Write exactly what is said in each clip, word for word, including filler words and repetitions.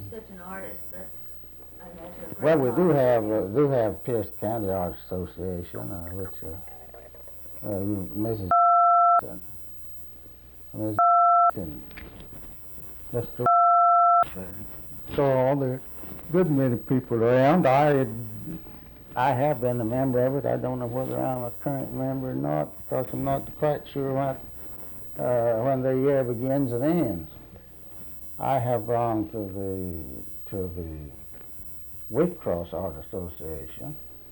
such an artist, that's, I imagine, a great Well, we do honor. have, uh, do have Pierce County Art Association, uh, which, uh, uh, you- Missus and Missus and Mister So all the good many people around. I, I have been a member of it. I don't know whether I'm a current member or not, because I'm not quite sure what, uh, when the year begins and ends. I have belonged to the, to the Wheatcross Art Association,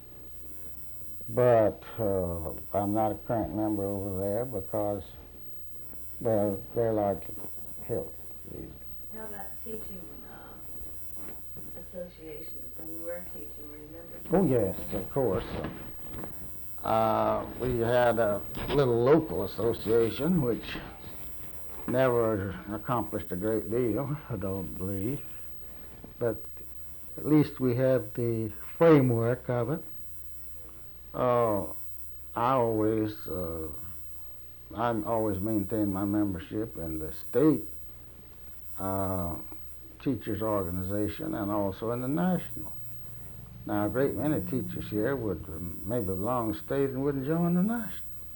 but uh, I'm not a current member over there because they're, they're largely health reasons. How about teaching uh, associations? When you were teaching, were you members? Oh yes, of course. Uh, we had a little local association which never accomplished a great deal, I don't believe, but at least we had the framework of it. Uh, I always, uh, I always maintain my membership in the state uh, teachers organization and also in the national. Now, a great many teachers here would um, maybe belong to state and wouldn't join the national.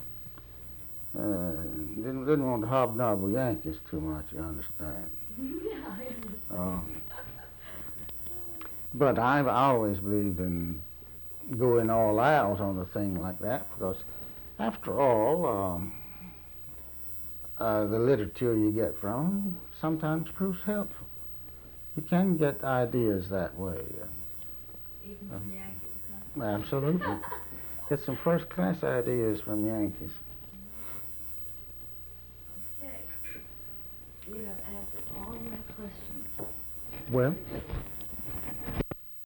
Uh, didn't, didn't want to hobnob with Yankees too much, you understand. Yeah, I understand. Uh, but I've always believed in going all out on a thing like that because, after all, um, uh, the literature you get from sometimes proves helpful. You can get ideas that way. Even from Um, Yankees, huh? Absolutely. Get some first-class ideas from Yankees. Okay. You have answered all my questions. Well,